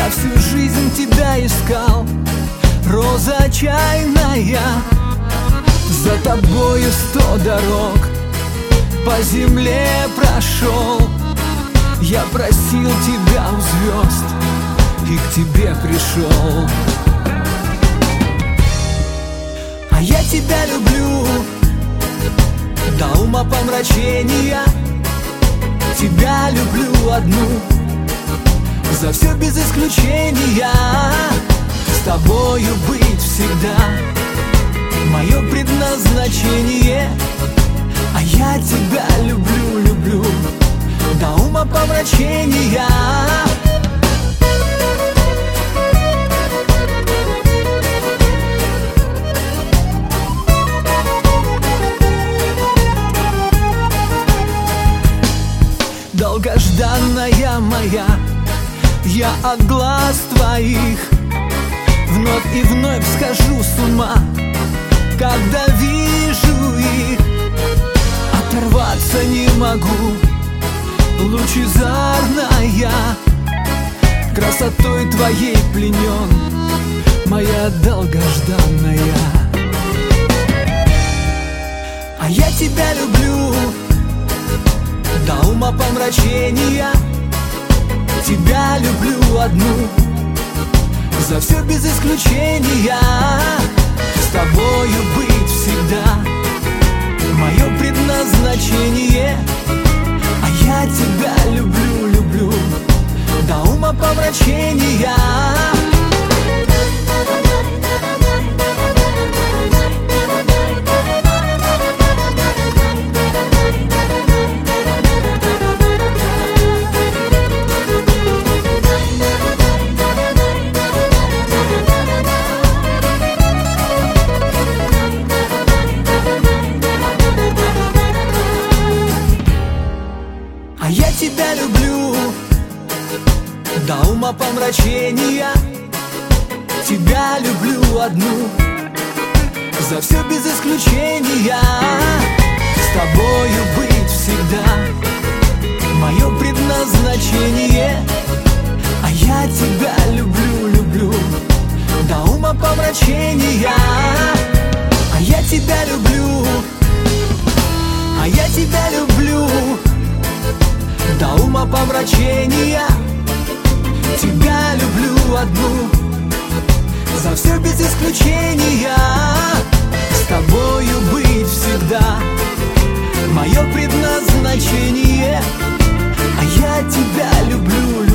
Я всю жизнь тебя искал, роза чайная. За тобою 100 дорог по земле прошел. Я просил тебя у звезд и к тебе пришел. А я тебя люблю до умопомрачения. Тебя люблю одну, за все без исключения. С тобою быть всегда мое предназначение. А я тебя люблю, люблю до умопомрачения. Долгожданная моя, я от глаз твоих вновь и вновь схожу с ума, когда вижу их. Оторваться не могу, лучезарная, красотой твоей пленен, моя долгожданная. А я тебя люблю до умопомрачения. Тебя люблю одну, за все без исключения. С тобою быть всегда мое предназначение. А я тебя люблю, люблю до умопомрачения. А я тебя люблю до умопомрачения. Тебя люблю одну, за все без исключения. С тобою быть всегда мое предназначение. А я тебя люблю, люблю до умопомрачения. А я тебя люблю, а я тебя люблю до умопомрачения. Тебя люблю одну, за все без исключения. С тобою быть всегда мое предназначение. А я тебя люблю,